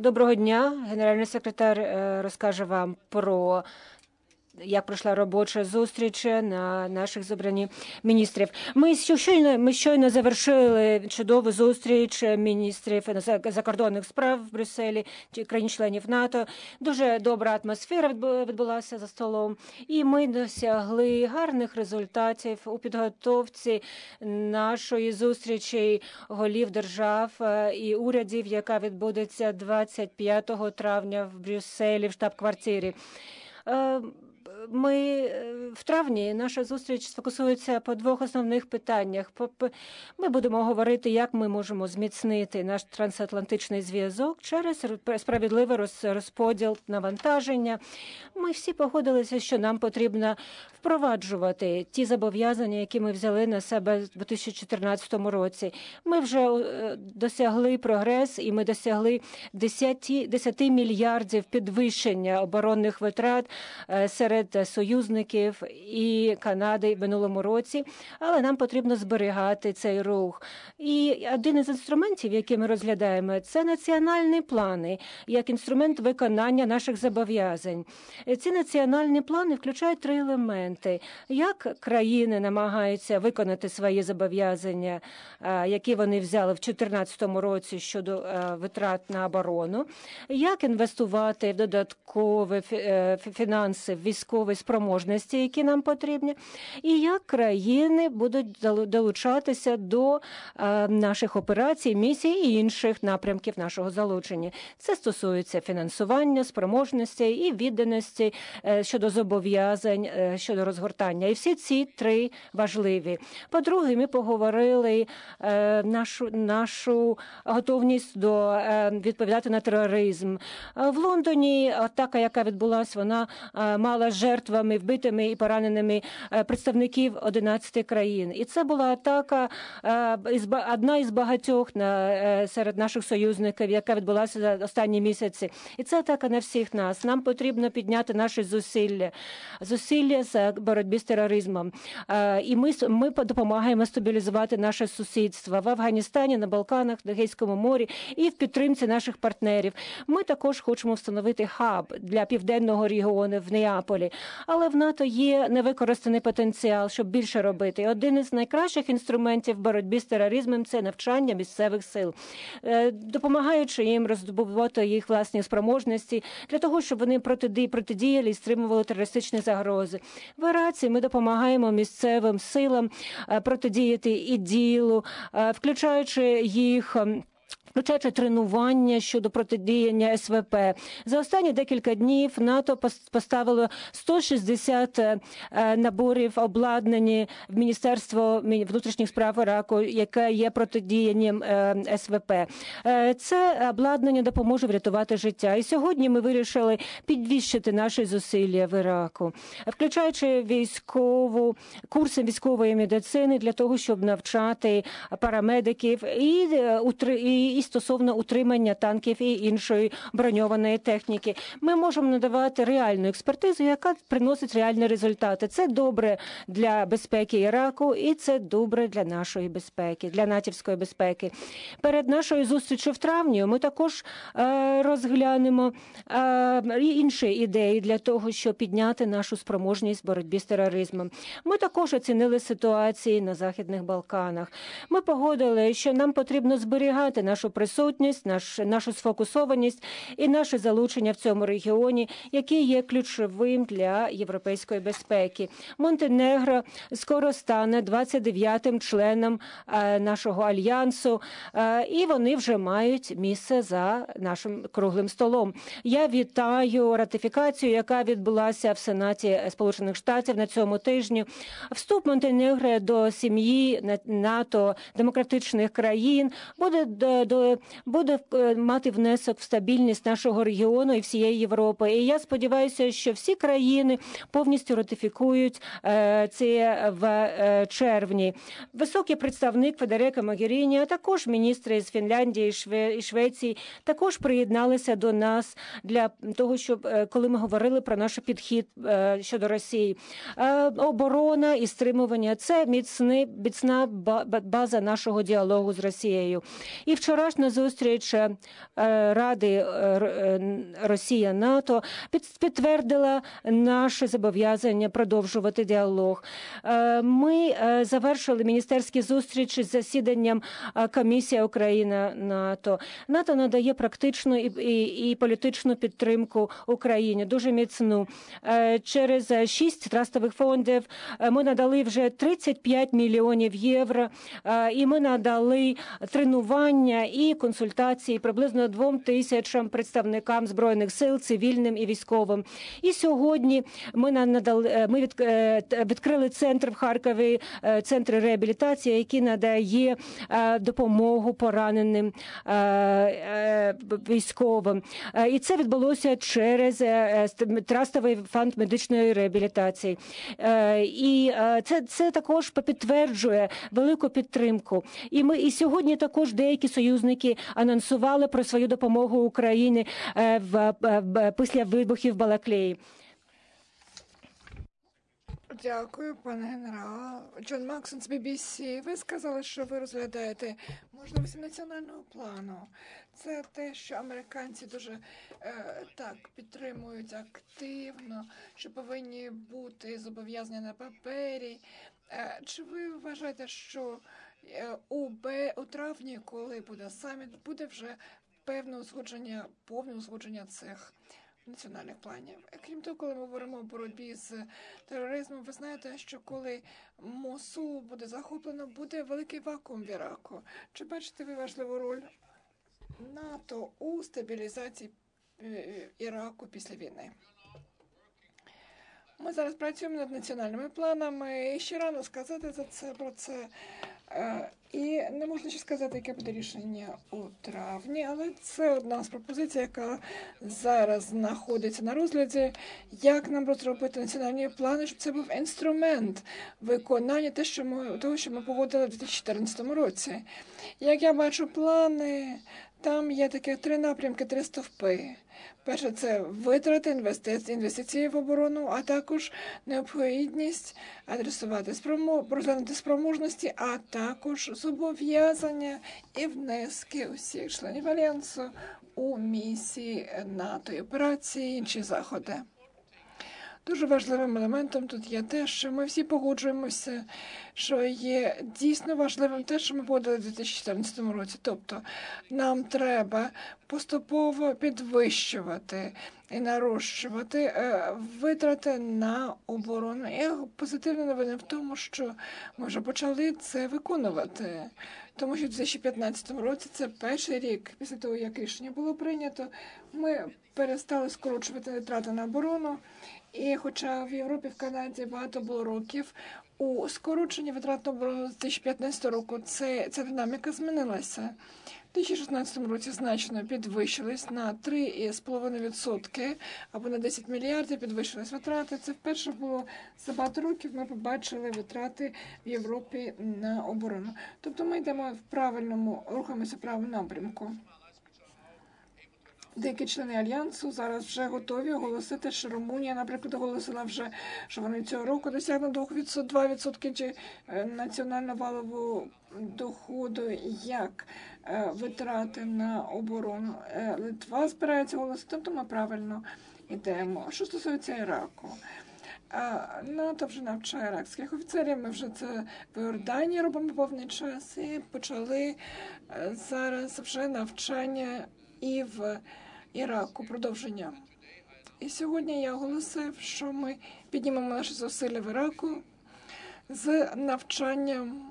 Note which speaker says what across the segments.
Speaker 1: Доброго дня. Генеральний секретар розкаже вам про як пройшла робоча зустріч на наших зібранні міністрів. Ми щойно завершили чудову зустріч міністрів закордонних справ в Брюсселі, країн-членів НАТО. Дуже добра атмосфера відбулася за столом. І ми досягли гарних результатів у підготовці нашої зустрічі голів держав і урядів, яка відбудеться 25 травня в Брюсселі в штаб-квартирі. В травні наша зустріч сфокусується по двох основних питаннях. Ми будемо говорити, як ми можемо зміцнити наш трансатлантичний зв'язок через справедливий розподіл навантаження. Ми всі погодилися, що нам потрібно впроваджувати ті зобов'язання, які ми взяли на себе в 2014 році. Ми вже досягли прогрес, і ми досягли 10 мільярдів підвищення оборонних витрат серед союзників і Канади в минулому році, але нам потрібно зберігати цей рух. І один із інструментів, які ми розглядаємо, це національні плани, як інструмент виконання наших зобов'язань. Ці національні плани включають три елементи. Як країни намагаються виконати свої зобов'язання, які вони взяли в 2014 році щодо витрат на оборону, як інвестувати в додаткові фінанси, в військові спроможності, які нам потрібні, і як країни будуть долучатися до наших операцій, місій і інших напрямків нашого залучення. Це стосується фінансування, спроможності і відданості щодо зобов'язань, щодо розгортання. І всі ці три важливі. По-друге, ми поговорили нашу готовність відповідати на тероризм. В Лондоні атака, яка відбулася, вона мала жертвами, вбитими і пораненими представників 11 країн. І це була атака, одна із багатьох серед наших союзників, яка відбулася за останні місяці. І це атака на всіх нас. Нам потрібно підняти наші зусилля з боротьби з тероризмом. І ми допомагаємо стабілізувати наше сусідство в Афганістані, на Балканах, в Егейському морі і в підтримці наших партнерів. Ми також хочемо встановити хаб для південного регіону в Неаполі. Але в НАТО є невикористаний потенціал, щоб більше робити. Один із найкращих інструментів боротьби з тероризмом – це навчання місцевих сил, допомагаючи їм роздобувати їх власні спроможності для того, щоб вони протидіяли і стримували терористичні загрози. В Іраці ми допомагаємо місцевим силам протидіяти іділу, включаючи тренування щодо протидіяння СВП. За останні декілька днів НАТО поставило 160 наборів обладнання в Міністерство внутрішніх справ Іраку, яке є протидіянням СВП. Це обладнання допоможе врятувати життя. І сьогодні ми вирішили підвищити наші зусилля в Іраку, включаючи курси військової медицини для того, щоб навчати парамедиків і стосовно утримання танків і іншої броньованої техніки. Ми можемо надавати реальну експертизу, яка приносить реальні результати. Це добре для безпеки Іраку і це добре для нашої безпеки, для натівської безпеки. Перед нашою зустрічю в травні ми також розглянемо інші ідеї для того, щоб підняти нашу спроможність в боротьбі з тероризмом. Ми також оцінили ситуації на Західних Балканах. Ми погодили, що нам потрібно зберігати нашу присутність, нашу сфокусованість і наше залучення в цьому регіоні, який є ключовим для європейської безпеки. Монтенегро скоро стане 29-м членом нашого альянсу, і вони вже мають місце за нашим круглим столом. Я вітаю ратифікацію, яка відбулася в Сенаті Сполучених Штатів на цьому тижні. Вступ Монтенегро до сім'ї НАТО демократичних країн буде мати внесок в стабільність нашого регіону і всієї Європи. І я сподіваюся, що всі країни повністю ратифікують це в червні. Високий представник Федерико Могеріні, а також міністри з Фінляндії і Швеції також приєдналися до нас для того, щоб, коли ми говорили про наш підхід щодо Росії. Оборона і стримування – це міцна база нашого діалогу з Росією. І вчора Вчорашня зустріч Ради Росія-НАТО підтвердила наше зобов'язання продовжувати діалог. Ми завершили міністерські зустрічі з засіданням Комісії Україна-НАТО. НАТО надає практичну і політичну підтримку Україні, дуже міцну. Через 6 трастових фондів ми надали вже 35 мільйонів євро, і ми надали тренування і консультації приблизно 2000 представникам Збройних сил, цивільним і військовим. І сьогодні ми відкрили центр в Харкові, центр реабілітації, який надає допомогу пораненим військовим. І це відбулося через Трастовий фонд медичної реабілітації. І це також підтверджує велику підтримку. І сьогодні також деякі союзники анонсували про свою допомогу Україні після вибухів в Балаклеї.
Speaker 2: Дякую, пане генерал. Джон Максон з BBC. Ви сказали, що ви розглядаєте можливості національного плану. Це те, що американці дуже так підтримують активно, що повинні бути зобов'язання на папері. Чи ви вважаєте, що у травні, коли буде саміт, буде вже повне узгодження цих національних планів? Крім того, коли ми говоримо про боротьбі з тероризмом, ви знаєте, що коли Мосул буде захоплено, буде великий вакуум в Іраку. Чи бачите ви важливу роль НАТО у стабілізації Іраку після війни? Ми зараз працюємо над національними планами, і ще рано сказати про це. І не можна ще сказати, яке буде рішення у травні, але це одна з пропозицій, яка зараз знаходиться на розгляді, як нам розробити національні плани, щоб це був інструмент виконання того, що ми погодили у 2014 році. Як я бачу плани, там є такі 3 напрямки, 3 стовпи. Перше – це витрати, інвестиції в оборону, а також необхідність розглянути спроможності, а також зобов'язання і внески усіх членів Альянсу у місії НАТО, і операції, інші заходи. Дуже важливим елементом тут є те, що ми всі погоджуємося, що є дійсно важливим те, що ми подали в 2014 році. Тобто нам треба поступово підвищувати і нарощувати витрати на оборону. І позитивна новина в тому, що ми вже почали це виконувати. Тому що в 2015 році, це перший рік після того, як рішення було прийнято, ми перестали скорочувати витрати на оборону. І хоча в Європі, в Канаді багато було років, у скороченні витрат на оборону з 2015 року ця динаміка змінилася. У 2016 році значно підвищились на 3,5% або на 10 мільярдів підвищились витрати. Це вперше було за багато років, ми побачили витрати в Європі на оборону. Тобто ми рухаємося в правильному напрямку. Деякі члени Альянсу зараз вже готові оголосити, що Румунія, наприклад, оголосила вже, що вони цього року досягнуть 2% національного валового доходу як витрати на оборону. Литва збирається оголосити, тобто ми правильно йдемо. Що стосується Іраку. НАТО вже навчає іракських офіцерів, ми вже це в Йорданії робимо повний час і почали зараз вже навчання і в Іраку продовження. І сьогодні я оголосив, що ми піднімемо наші зусилля в Іраку з навчанням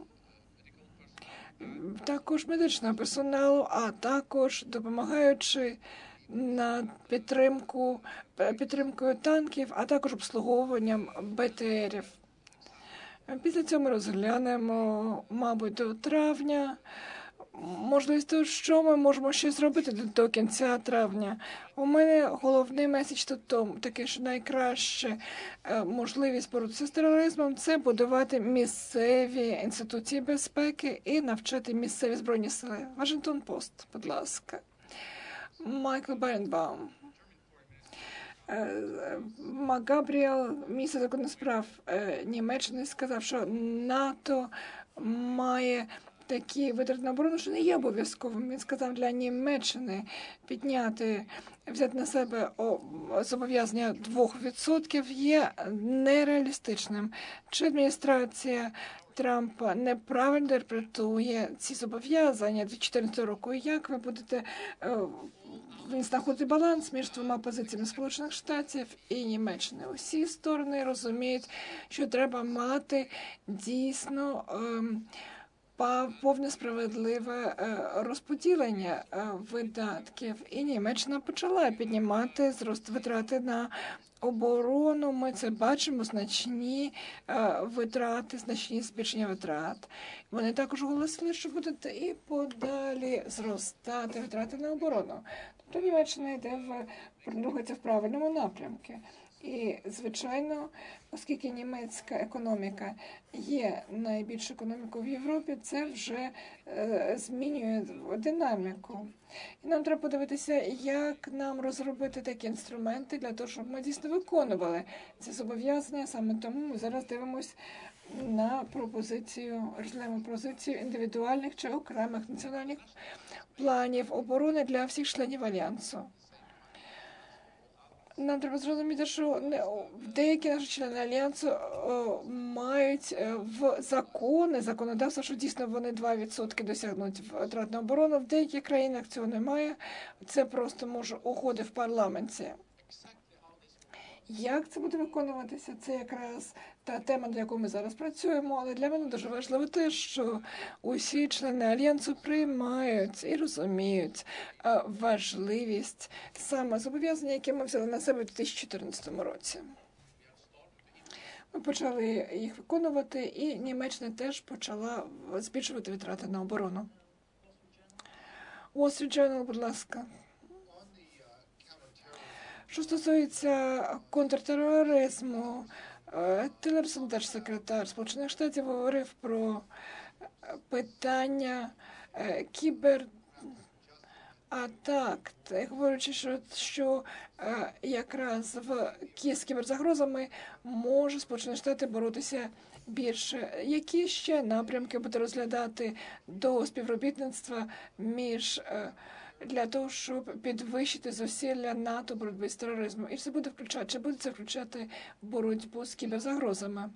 Speaker 2: також медичного персоналу, а також допомагаючи на підтримкою танків, а також обслуговуванням БТРів. Після цього ми розглянемо, мабуть, до травня, можливість того, що ми можемо ще зробити до кінця травня. У мене головний меседж тут такий, що найкраще можливість боротися з тероризмом – це будувати місцеві інституції безпеки і навчати місцеві збройні сили. Вашингтон Пост, будь ласка. Майкл Байренбаум. Габріел, міністр закордонних справ Німеччини, сказав, що НАТО має такі витрати на оборону, що не є обов'язковим. Він сказав для Німеччини взяти на себе зобов'язання 2% є нереалістичним. Чи адміністрація Трампа неправильно інтерпретує ці зобов'язання 2014 року? Як ви будете знаходити баланс між двома позиціями Сполучених Штатів і Німеччини? Усі сторони розуміють, що треба мати дійсно повне справедливе розподілення видатків. І Німеччина почала піднімати витрати на оборону. Ми це бачимо, значні витрати, значні збільшення витрат. Вони також оголосили, що будуть і подалі зростати витрати на оборону. Тобто Німеччина рухається в правильному напрямку. І, звичайно, оскільки німецька економіка є найбільшою економікою в Європі, це вже змінює динаміку. І нам треба подивитися, як нам розробити такі інструменти для того, щоб ми дійсно виконували ці зобов'язання. Саме тому ми зараз дивимося на розглядаємо пропозицію індивідуальних чи окремих національних планів оборони для всіх членів Альянсу. Нам треба зрозуміти, що деякі наші члени Альянсу мають в законодавство, що дійсно вони 2% досягнуть витрат на оборону. В деяких країнах цього немає. Це просто може угоди в парламенті. Як це буде виконуватися? Це якраз та тема, для якої ми зараз працюємо, але для мене дуже важливо те, що усі члени Альянсу приймають і розуміють важливість саме зобов'язання, які ми взяли на себе у 2014 році. Ми почали їх виконувати, і Німеччина теж почала збільшувати витрати на оборону. Wall Street Journal, будь ласка. Що стосується контртероризму, Тиллерсон, держсекретар Сполучених Штатів, говорив про питання кібератак, говорячи, що якраз з кіберзагрозами може Сполучені Штати боротися більше. Які ще напрямки буде розглядати до співробітництва для того, щоб підвищити зусилля НАТО боротьби з тероризмом? І все буде включати, чи буде це включати боротьбу з кіберзагрозами?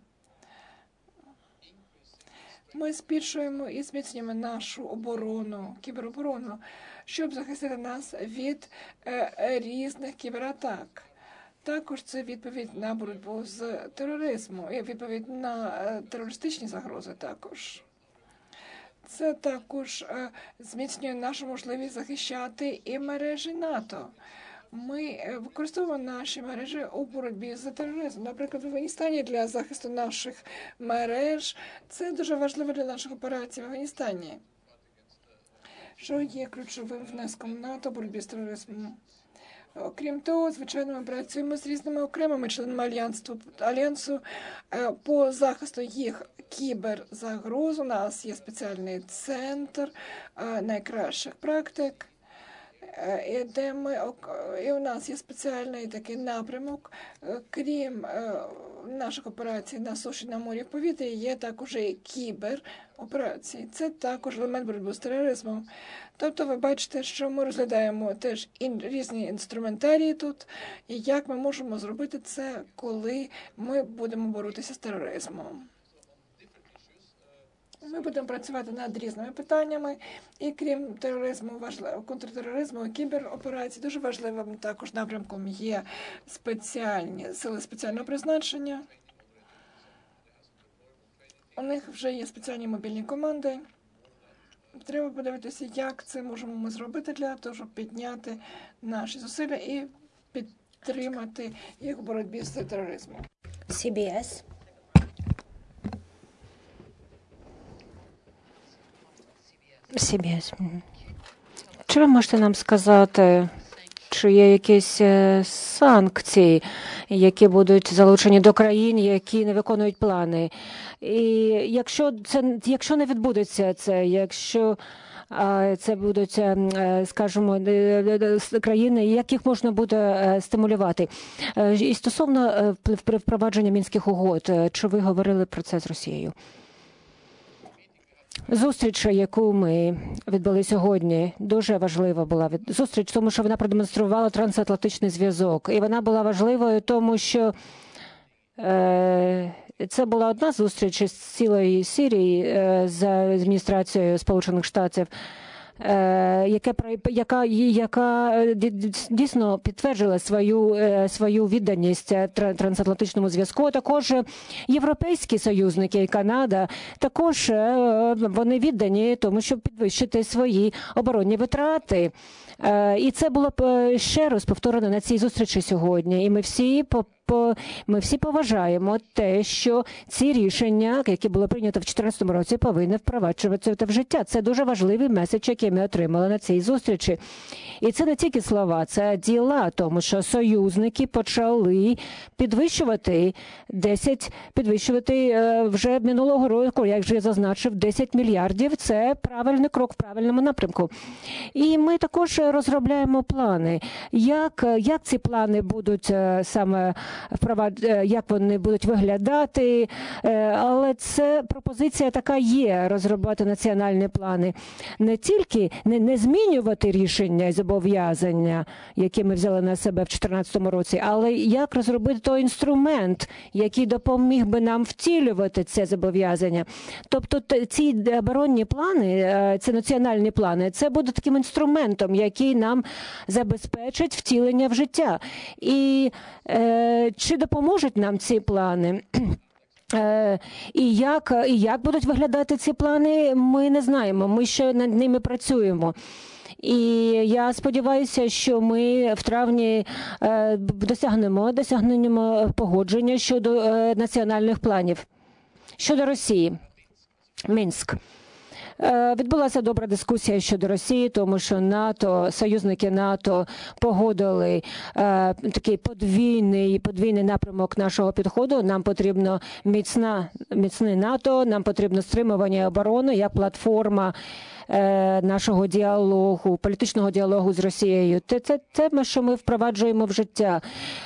Speaker 2: Ми збільшуємо і зміцнюємо нашу оборону, кібероборону, щоб захистити нас від різних кібератак. Також це відповідь на боротьбу з тероризмом і відповідь на терористичні загрози також. Це також зміцнює нашу можливість захищати і мережі НАТО. Ми використовуємо наші мережі у боротьбі з тероризмом. Наприклад, в Афганістані для захисту наших мереж це дуже важливо для наших операцій в Афганістані, що є ключовим внеском НАТО у боротьбі з тероризмом. Крім того, звичайно, ми працюємо з різними окремими членами Альянсу по захисту їх кіберзагроз. У нас є спеціальний центр найкращих практик, і у нас є спеціальний такий напрямок. Крім наших операцій на суші, на морі, в повітрі, є також і кібероперації. Це також елемент боротьби з тероризмом. Тобто ви бачите, що ми розглядаємо теж різні інструментарії тут, і як ми можемо зробити це, коли ми будемо боротися з тероризмом. Ми будемо працювати над різними питаннями, і крім тероризму, контртероризму, кібероперацій, дуже важливим також напрямком є спеціальні сили спеціального призначення. У них вже є спеціальні мобільні команди. Треба подивитися, як це можемо ми зробити для того, щоб підняти наші зусилля і підтримати їх у боротьбі з тероризмом.
Speaker 1: CBS. Чи ви можете нам сказати, чи є якісь санкції, які будуть залучені до країн, які не виконують плани? І якщо не відбудеться це, якщо це будуть, скажімо, країни, як їх можна буде стимулювати? І стосовно впровадження Мінських угод, чи ви говорили про це з Росією? Зустріч, яку ми відбули сьогодні, дуже важлива була зустріч, тому що вона продемонструвала трансатлантичний зв'язок. І вона була важливою, тому що це була одна зустріч із цілої Сирії з адміністрацією Сполучених Штатів, яка дійсно підтверджувала свою відданість трансатлантичному зв'язку. Також європейські союзники і Канада також вони віддані тому, щоб підвищити свої оборонні витрати. І це було ще раз повторено на цій зустрічі сьогодні. І ми всі поважаємо те, що ці рішення, які було прийнято в 2014 році, повинні впроваджуватися в життя. Це дуже важливий меседж, який ми отримали на цій зустрічі. І це не тільки слова, це діла, тому що союзники почали підвищувати вже минулого року, як вже я зазначив, 10 мільярдів. Це правильний крок в правильному напрямку. І ми також розробляємо плани. Як ці плани будуть саме як вони будуть виглядати, але це пропозиція така є, розробляти національні плани. Не тільки не змінювати рішення і зобов'язання, які ми взяли на себе в 2014 році, але як розробити той інструмент, який допоміг би нам втілювати це зобов'язання. Тобто ці оборонні плани, ці національні плани, це буде таким інструментом, який нам забезпечить втілення в життя. І чи допоможуть нам ці плани? І як будуть виглядати ці плани, ми не знаємо. Ми ще над ними працюємо. І я сподіваюся, що ми в травні досягнемо погодження щодо національних планів. Щодо Росії. Мінськ. Відбулася добра дискусія щодо Росії, тому що НАТО, союзники НАТО погодили такий подвійний напрямок нашого підходу. Нам потрібно міцне НАТО, нам потрібно стримування оборони як платформа нашого діалогу, політичного діалогу з Росією. Це тема, що ми впроваджуємо в життя.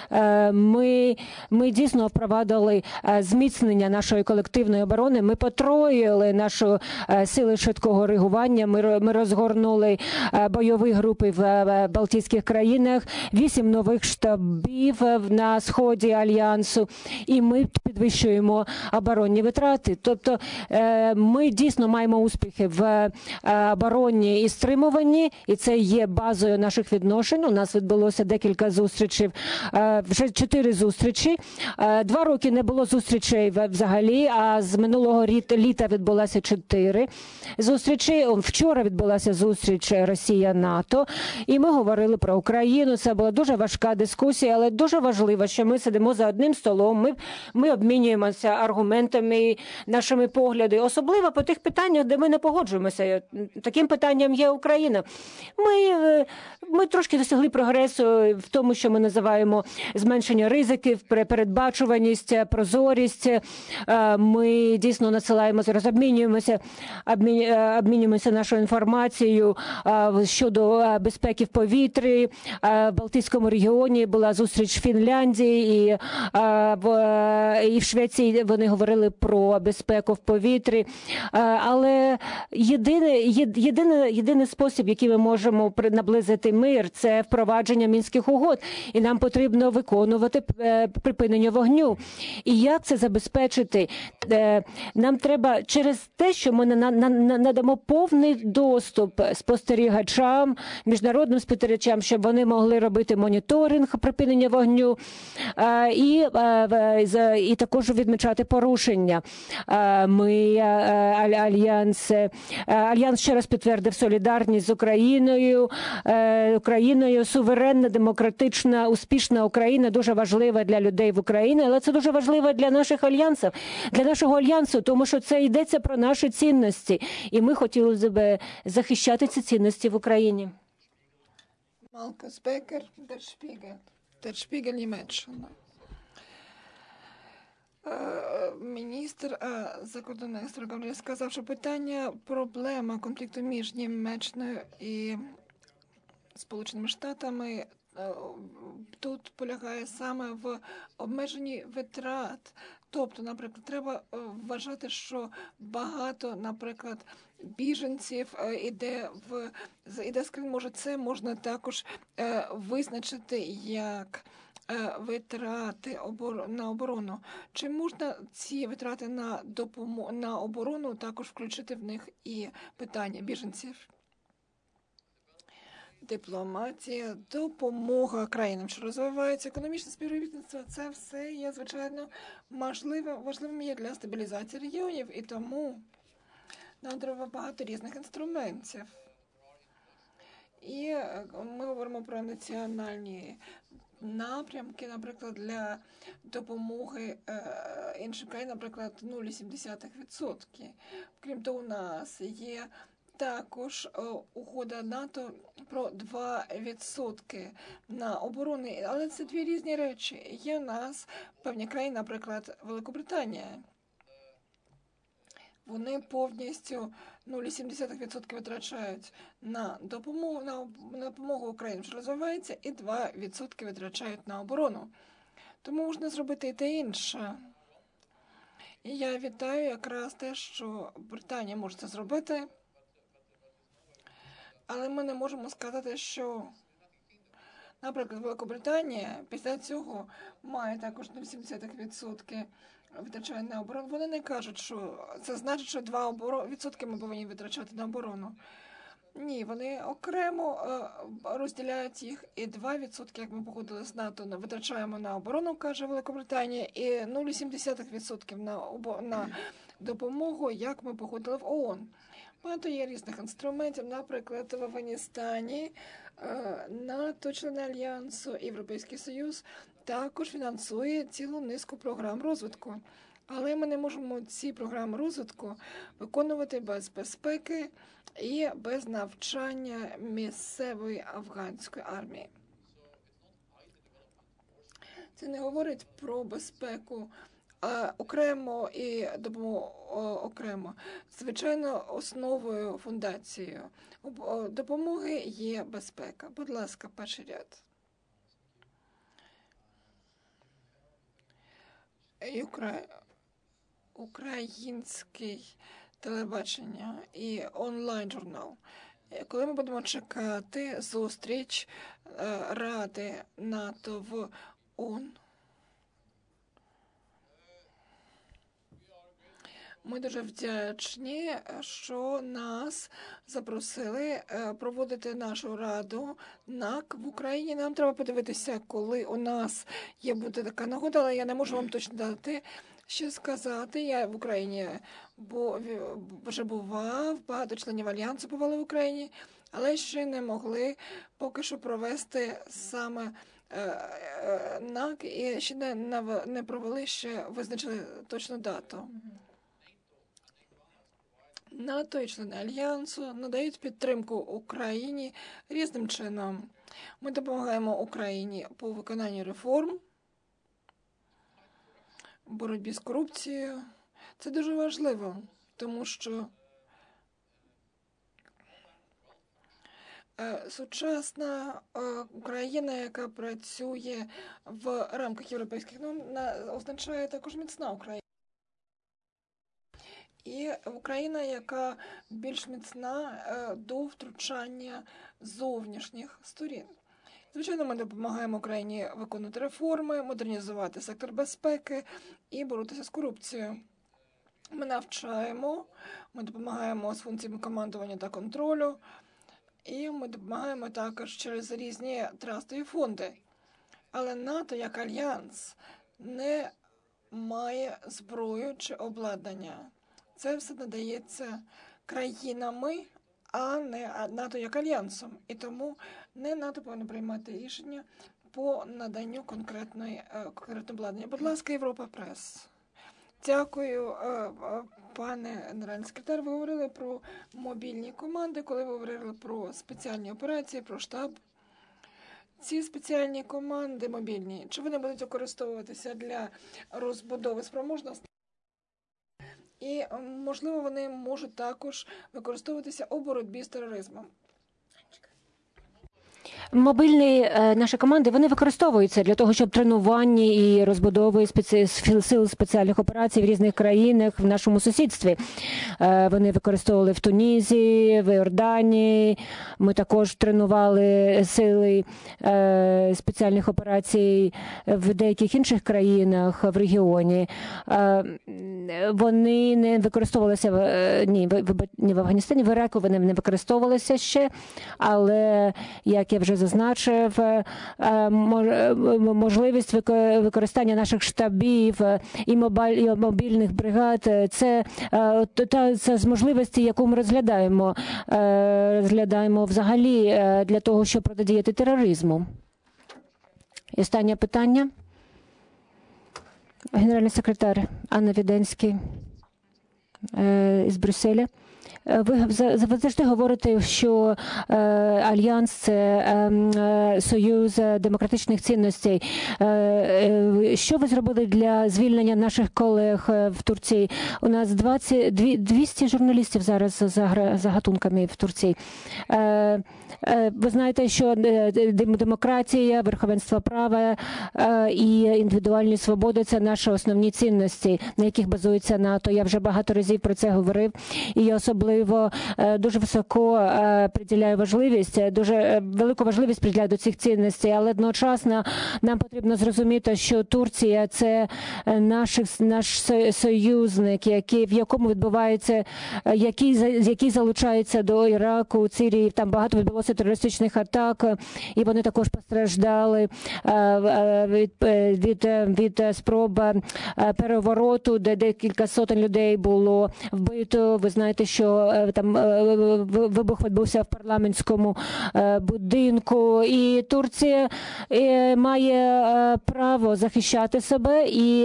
Speaker 1: Ми дійсно впровадили зміцнення нашої колективної оборони. Ми потроїли наші сили швидкого реагування. Ми розгорнули бойові групи в Балтійських країнах, 8 нових штабів на сході Альянсу. І ми підвищуємо оборонні витрати. Тобто ми дійсно маємо успіхи в оборонні і стримуванні, і це є базою наших відношень. У нас відбулося декілька зустрічей, вже 4 зустрічі. 2 роки не було зустрічей взагалі, а з минулого літа відбулося 4 зустрічі. Вчора відбулася зустріч Росія-НАТО, і ми говорили про Україну. Це була дуже важка дискусія, але дуже важливо, що ми сидимо за одним столом, ми обмінюємося аргументами, нашими поглядами, особливо по тих питаннях, де ми не погоджуємося. Таким питанням є Україна. Ми трошки досягли прогресу в тому, що ми називаємо зменшення ризиків, передбачуваність, прозорість. Ми дійсно надсилаємо зараз, обмінюємося нашою інформацією щодо безпеки в повітрі. В Балтійському регіоні була зустріч в Фінляндії і в Швеції вони говорили про безпеку в повітрі. Але єдиний спосіб, який ми можемо наблизити мир, це впровадження Мінських угод. І нам потрібно виконувати припинення вогню. І як це забезпечити? Нам треба через те, що ми надамо повний доступ спостерігачам, міжнародним спостерігачам, щоб вони могли робити моніторинг припинення вогню і також відмічати порушення. Альянс ще раз підтвердив солідарність з Україною. Суверенна, демократична, успішна Україна дуже важлива для людей в Україні, але це дуже важливо для нашого альянсу, тому що це йдеться про наші цінності. І ми хотіли б захищати ці цінності в Україні.
Speaker 2: Малкус Бекер, Der Spiegel, Німеччина. Міністр закордонних справ сказав, що проблема конфлікту між Німеччиною і Сполученими Штатами тут полягає саме в обмеженні витрат. Тобто, наприклад, треба вважати, що багато, наприклад, біженців іде з країн, може це можна також визначити як витрати на оборону. Чи можна ці витрати на оборону також включити в них і питання біженців? Дипломатія, допомога країнам, що розвиваються, економічне співробітництво – це все є, звичайно, важливим є для стабілізації регіонів, і тому нам треба багато різних інструментів. І ми говоримо про національні напрямки, наприклад, для допомоги іншим країнам, наприклад, 0,7%. Крім того, у нас є також угода НАТО про 2% на оборону, але це дві різні речі. Є у нас певні країни, наприклад, Великобританія. Вони повністю 0,7% витрачають на допомогу Україні, що розвивається, і 2% витрачають на оборону. Тому можна зробити і те інше. І я вітаю якраз те, що Британія може це зробити. Але ми не можемо сказати, що, наприклад, Великобританія після цього має також 0,7% витрачає на оборону. Вони не кажуть, що це значить, що 2% ми повинні витрачати на оборону. Ні, вони окремо розділяють їх, і 2%, як ми погодили з НАТО, витрачаємо на оборону, каже Великобританія, і 0,7% на допомогу, як ми погодили в ООН. Багато є різних інструментів, наприклад, в Афганістані НАТО, члени Альянсу, Європейський Союз також фінансує цілу низку програм розвитку. Але ми не можемо ці програми розвитку виконувати без безпеки і без навчання місцевої афганської армії. Це не говорить про безпеку окремо і допомогу окремо. Звичайно, основою, фундацією допомоги є безпека. Будь ласка, перший ряд. Український телебачення і онлайн-журнал. Коли ми будемо чекати зустріч Ради НАТО в ООН, ми дуже вдячні, що нас запросили проводити нашу раду НАК в Україні. Нам треба подивитися, коли у нас буде така нагода, але я не можу вам точно дати, що сказати. Я в Україні вже бував, багато членів Альянсу бували в Україні, але ще не могли поки що провести саме НАК і ще не провели, ще визначили точну дату. НАТО і члени Альянсу надають підтримку Україні різним чином. Ми допомагаємо Україні по виконанню реформ, боротьбі з корупцією. Це дуже важливо, тому що сучасна Україна, яка працює в рамках європейських норм, означає також міцна Україна. І Україна, яка більш міцна до втручання зовнішніх сторін. Звичайно, ми допомагаємо Україні виконувати реформи, модернізувати сектор безпеки і боротися з корупцією. Ми навчаємо, ми допомагаємо з функціями командування та контролю, і ми допомагаємо також через різні трастові фонди. Але НАТО як альянс не має зброю чи обладнання. Це все надається країнами, а не НАТО як альянсом. І тому не НАТО повинно приймати рішення по наданню конкретного обладнання. Будь ласка, Європа Прес. Дякую, пане генеральний секретар. Ви говорили про мобільні команди, коли ви говорили про спеціальні операції, про штаб. Ці спеціальні команди мобільні, чи вони будуть використовуватися для розбудови спроможності? І, можливо, вони можуть також використовуватися у боротьбі з тероризмом.
Speaker 1: Мобільні наші команди, вони використовуються для того, щоб тренування і розбудови сил спеціальних операцій в різних країнах в нашому сусідстві. Вони використовували в Тунізі, в Йорданії. Ми також тренували сили спеціальних операцій в деяких інших країнах в регіоні. Вони не використовувалися в Афганістані, в Іраку вони не використовувалися ще, але, як я вже зазначив, можливість використання наших штабів і мобільних бригад – це з можливості, яку ми розглядаємо взагалі для того, щоб протидіяти тероризму. І останнє питання. Генеральний секретар Анна Віденський із Брюсселя. Ви завжди говорите, що Альянс – це союз демократичних цінностей. Що ви зробили для звільнення наших колег в Турції? У нас 200 журналістів зараз за гатунками в Турції. Ви знаєте, що демократія, верховенство права і індивідуальні свободи – це наші основні цінності, на яких базується НАТО. Я вже багато разів про це говорив. І я особливо дуже високо приділяю важливість, дуже велику важливість приділяю до цих цінностей, але одночасно нам потрібно зрозуміти, що Турція – це наш союзник, в якому відбувається, який залучається до Іраку, Сирії, там багато відбулося терористичних атак, і вони також постраждали від спроби перевороту, де декілька сотень людей було вбито. Ви знаєте, що там вибух відбувся в парламентському будинку, і Турція має право захищати себе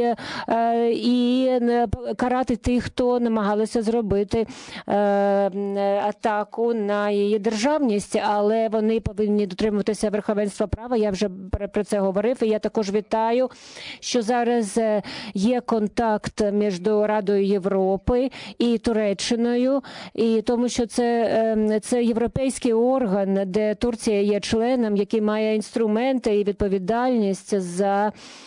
Speaker 1: і карати тих, хто намагалися зробити атаку на її державність, але вони повинні дотримуватися верховенства права. Я вже про це говорив, і я також вітаю, що зараз є контакт між Радою Європи і Туреччиною, і тому що це європейський орган, де Турція є членом, який має інструменти і відповідальність за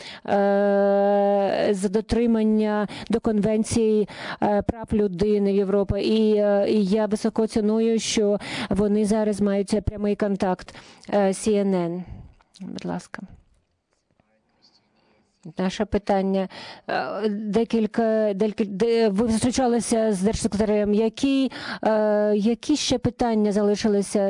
Speaker 1: дотримання до Конвенції прав людини Європи. І я високо ціную, що вони зараз мають прямий контакт. CNN, будь ласка. Наше питання. Ви зустрічалися з держсекретарем. Які ще питання залишилися,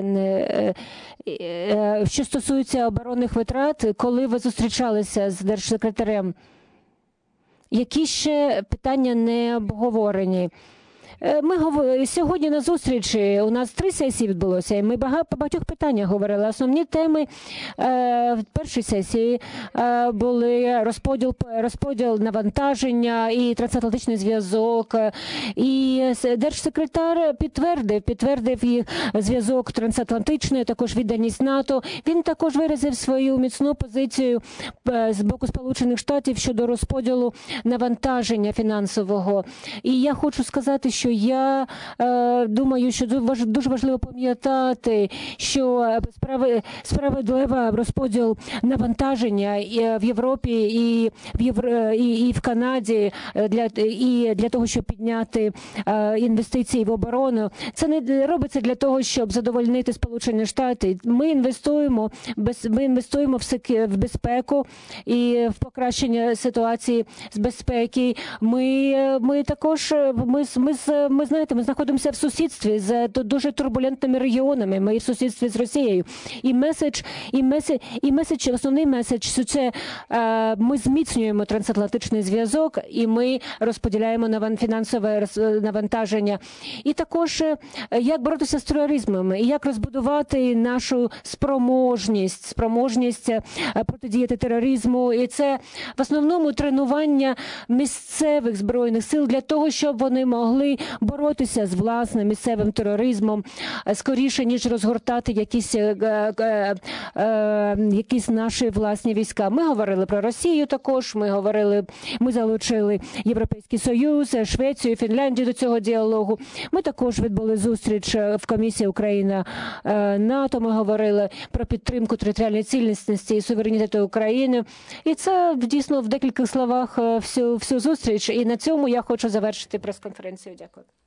Speaker 1: що стосується оборонних витрат, коли ви зустрічалися з держсекретарем? Які ще питання не обговорені? Ми сьогодні на зустрічі, у нас 3 сесії відбулося, і ми по багатьох питаннях говорили. Основні теми в першій сесії були розподіл навантаження і трансатлантичний зв'язок. І держсекретар підтвердив їх зв'язок трансатлантичний, також відданість НАТО. Він також виразив свою міцну позицію з боку Сполучених Штатів щодо розподілу навантаження фінансового. І я хочу сказати, що я думаю, що дуже важливо пам'ятати, що справедливий розподіл навантаження в Європі і в Канаді для того, щоб підняти інвестиції в оборону. Це не робиться для того, щоб задовольнити Сполучені Штати. Ми інвестуємо в безпеку і в покращення ситуації з безпеки. Ми також ми знаходимося в сусідстві з дуже турбулентними регіонами. Ми в сусідстві з Росією. Основний меседж – це ми зміцнюємо трансатлантичний зв'язок і ми розподіляємо фінансове навантаження. І також як боротися з тероризмом, і як розбудувати нашу спроможність протидіяти тероризму. І це в основному тренування місцевих збройних сил для того, щоб вони могли могли боротися з власним місцевим тероризмом скоріше, ніж розгортати якісь наші власні війська. Ми говорили про Росію також, ми залучили Європейський Союз, Швецію, Фінляндію до цього діалогу. Ми також відбули зустріч в Комісії Україна-НАТО, ми говорили про підтримку територіальної цілісності і суверенітету України. І це дійсно в декількох словах всю зустріч. І на цьому я хочу завершити прес-конференцію. Дякую.